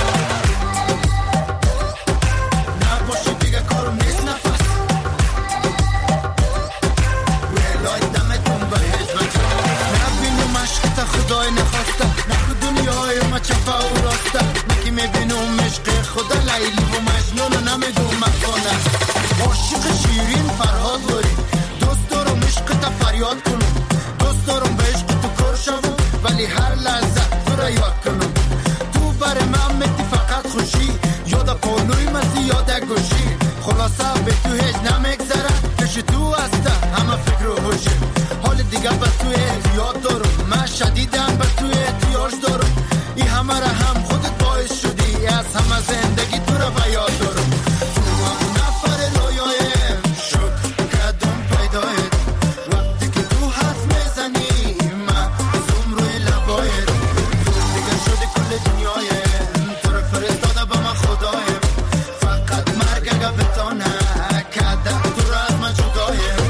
خدای نخواسته نکو دنیای ما چپا و راسته نکی میبینم عشق خدا لیلی و مجنون و نمیدونم مکانه عاشق شیرین فرهاد باری دوست دارم عشق تا فریاد کنم دوست دارم به عشق تو کار شوم ولی هر لحظه تو را یاد کنم تو بر من میتی فقط خوشی یاد پالوی مزی یاد گوشی خلاصه به تو هیچ نمیگذره کش تو هسته همه فکر و هوشی حال دیگه به تو احتیاط دارم من شدیدن به تو احتیاج دارم ای همه را هم خودت باعث شدی از همه زندگی تو را به یاد دارم تو هم نفر رویایم شکر کدوم پیدایت وقتی که تو حرف میزنی من زم روی لبایت تو دیگه شدی کل دنیایم تو را فرستاده به من خدایم فقط مرگ اگه بتانه کدن تو را از من جدایم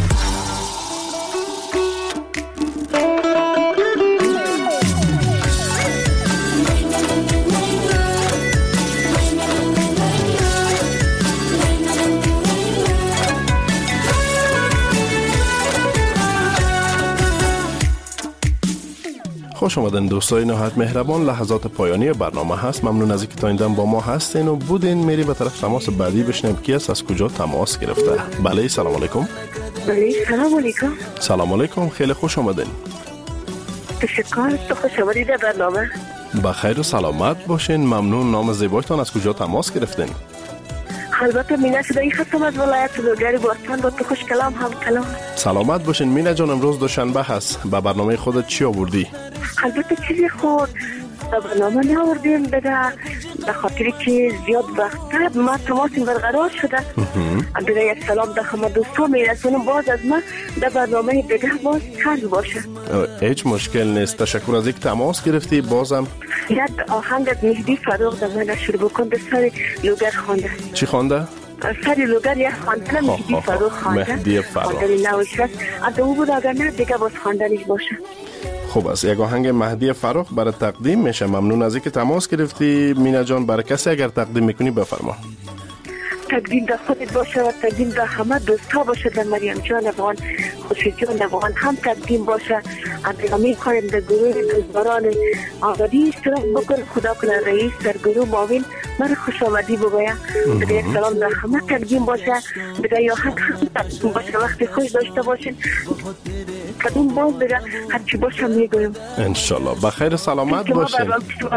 خوش آمدین دوستای نهایت مهربان. لحظات پایانی برنامه هست. ممنون از اینکه تا این دم با ما هستین و بودین. میری به طرف تماس بعدی بشنیم کی است، از کجا تماس گرفته. بله سلام علیکم. بله سلام علیکم. سلام علیکم، خیلی خوش آمدین. تشکر، تو خوش آمدید در برنامه. بخیر و سلامت باشین. ممنون. نام زیبایتان، از کجا تماس گرفتین؟ البته مینا صدایی هستم از ولایت لوگری باستان. با تو خوش کلام هم کلام. سلامت باشین مینا جان. امروز دوشنبه هست، به برنامه خودت چی آوردی؟ البته چیزی خود برنامه ناوردیم بده به خاطری که زیاد وقت ما تماسیم برقرار شده. بده یک سلام به همه دوستان میرسونم باز از ما در برنامه دیگه باز کار باشه. هیچ مشکل نیست. تشکر از اینکه تماس گرفتی. بازم یک آهنگ مهدی فروغ در من شروع بکن. به سر لوگر خوانده. چی خوانده؟ سری لوگر یک خواندن مهدی فروغ خوانده. مهدی فروغ خواندن نوش است. از او بود اگر نه دیگه باز خواندنش باشه. خوب است. یک آهنگ مهدی فروغ برای تقدیم میشه. ممنون از اینکه تماس گرفتی مینا جان. برای کسی اگر تقدیم میکنی بفرما. تقدیم در خودت باشه و تقدیم در همه دوستا باشه. در مریم جان افغان، خوشی جان افغان هم تقدیم باشه. همه کارم در گروه دوستداران آزادی اشتراک بکن. خدا کنه رئیس در گروه معاون من خوش آمدی بگویم. دیگه یک سلام در همه تقدیم باشه. دیگه یا هم تقدیم باشه. وقتی خوش داشته باشین. کدوم باز دیگه هرچی باشه میگویم انشالله. بخیر سلامت باشین.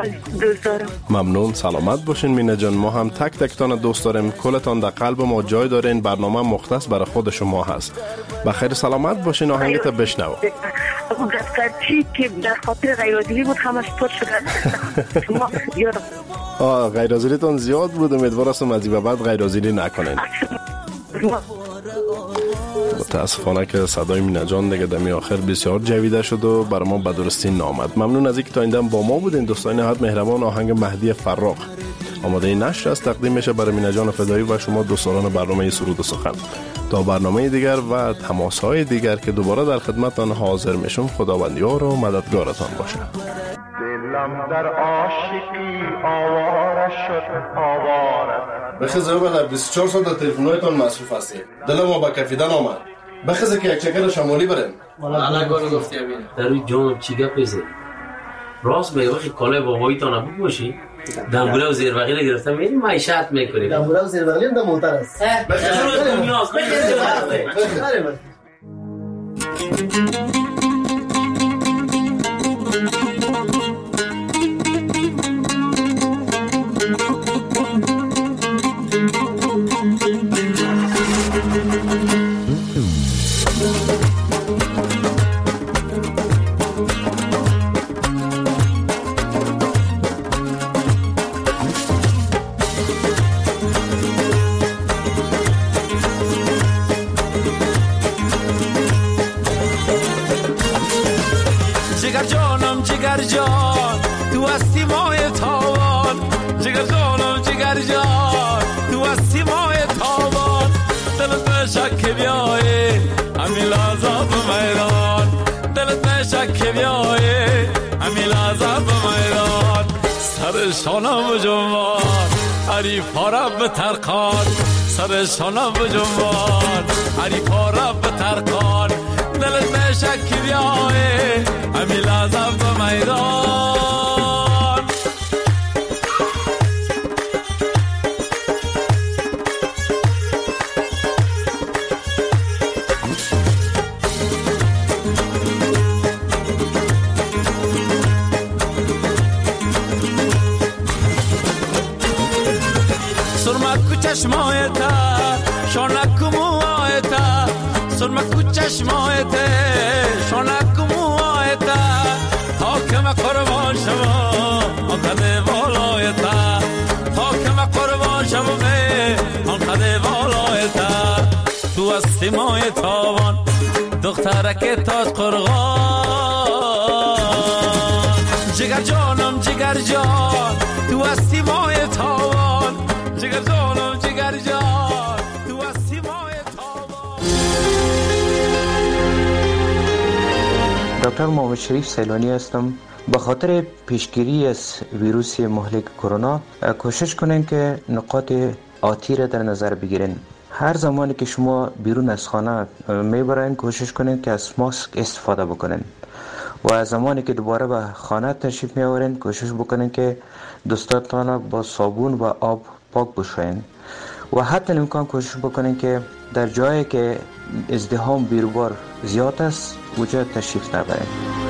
ممنون. سلامت باشین مینا جان. ما هم تک تکتان دوست داریم. کلتان در قلب ما جای دارین. برنامه مختص برای خود شما هست. بخیر سلامت باشین. آهنگت بشنو. اون دفترچی که در خاطر غیرحاضری بود همش پر شده. شما یادم غیرحاضریتون زیاد بود. امیدوار هستم از این به بعد غیرحاضری نکنین. متاسفانه که صدای مینا جان دیگه دمی آخر بسیار جویده شد و برای ما به درستی نامد. ممنون از اینکه تا این دم با ما بودین. دوستان نهایت مهربان آهنگ مهدی فراق آماده نشر است تقدیم میشه برای مینا جان فدایی و شما دوستان برنامه سرود و سخن. تا برنامه دیگر و تماس‌های دیگر که دوباره در خدمتتان حاضر میشم، خداوند یار و مددگارتان باشه. دلم در عاشقی آواره شد آواره. بخیزه بله 24 ساعت در تلفن‌هایتان مصروف هستید. دلم ما با کفیدن آمد. بخیزه که یک چکر شمالی بریم. والا گونه گفتی امین. در روی جانم چی گپ بزنی؟ راست به وقتی کالای بابایتان بپوشی. دنبوله و زیربغیل گرفتم میری معیشت میکنی. دنبوله و زیربغیل هم موتر است. جگر جانم جگر جان تو هستی مای تاوان. جگر جانم جگر جان تو هستی مای تاوان. دلت نشک بیایی همین لحظه به میدان. دلت نشک بیایی همین لحظه به میدان. سر شانم جنبان حریفا را به ترکان. سر شانم جنبان حریفا را به ترکان. دلت نشک بیایی همین لحظه به میدان. سرمک چشمایتا شانک موایتا. سرمک چشمایتا شانک موایتا. حاکم قربان شما آنقدر بالایتا. حاکم قربان شما آنقدر بالایتا. تو هستی مای تاوان دخترک تاج قرغان. جگر جانم جگر جان تو هستی مای تاوان. جگر جانم جگر جان تو هستی مای تاوان. دکتر محمد شریف سیلانی هستم. به خاطر پیشگیری از ویروس مهلک کرونا کوشش کنین که نقاط آتی را در نظر بگیرین. هر زمانی که شما بیرون از خانه میبرین کوشش کنین که از ماسک استفاده بکنین و زمانی که دوباره به خانه تشریف میآورین کوشش بکنین که دستاتان با صابون و آب پاک بشوین و حتی امکان کوشش بکنین که در جایی که ازدحام بیروبار زیاد است وجود تشریف نبرین.